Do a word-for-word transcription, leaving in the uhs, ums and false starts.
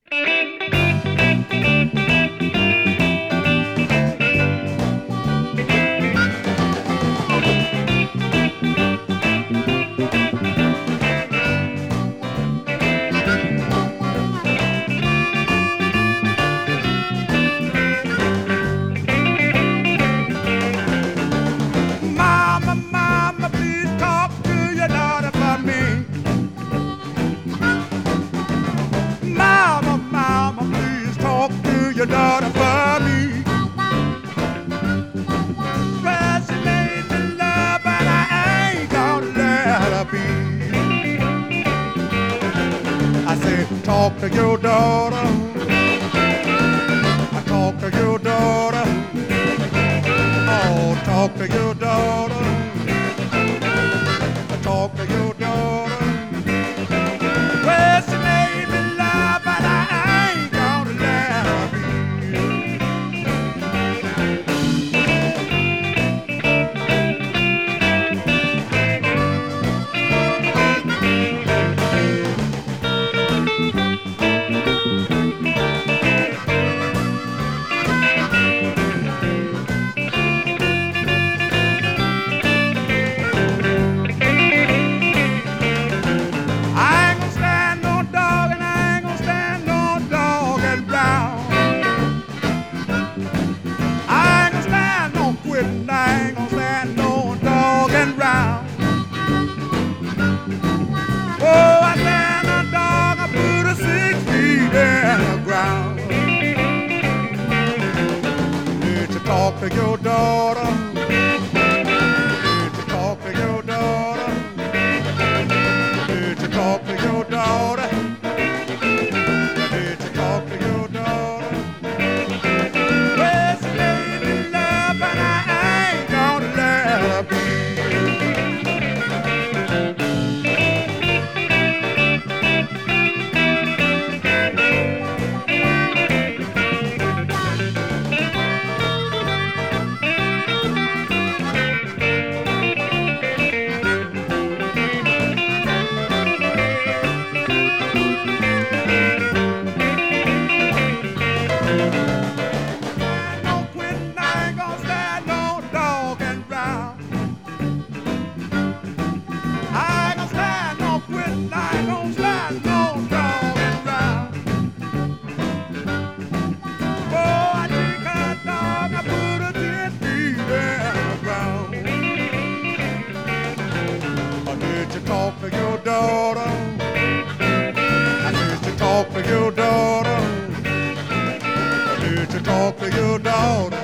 Mama, mama, please talk to your daughter for me. Mama, mama, please talk to your daughter for me. Well, she made me love, but I ain't gonna let her be. I said, talk to your daughter. I talk to your daughter. Oh, talk to your daughter. I talk to your daughter. Well, she made me love, but I ain't gonna let her be. I ain't gonna stand no dog, and I ain't gonna stand no dog and brown. I ain't gonna stand no quitting, I ain't gonna stand no dog and brown. Oh, I stand a dog, I put a six feet in the ground. Did you talk to your daughter? Did you talk to your daughter? Did you talk to your daughter? Did you talk to your daughter? Well, she made me love, but I ain't gonna let her be. No quitting, I ain't gonna stand no dog and brown. I ain't gonna stand no quitting, I ain't gonna stand no dog and brown. Oh, I take a dog, I put a ten feet in the ground. Or did you talk to your daughter? I did you talk to your daughter? Did you talk to your daughter?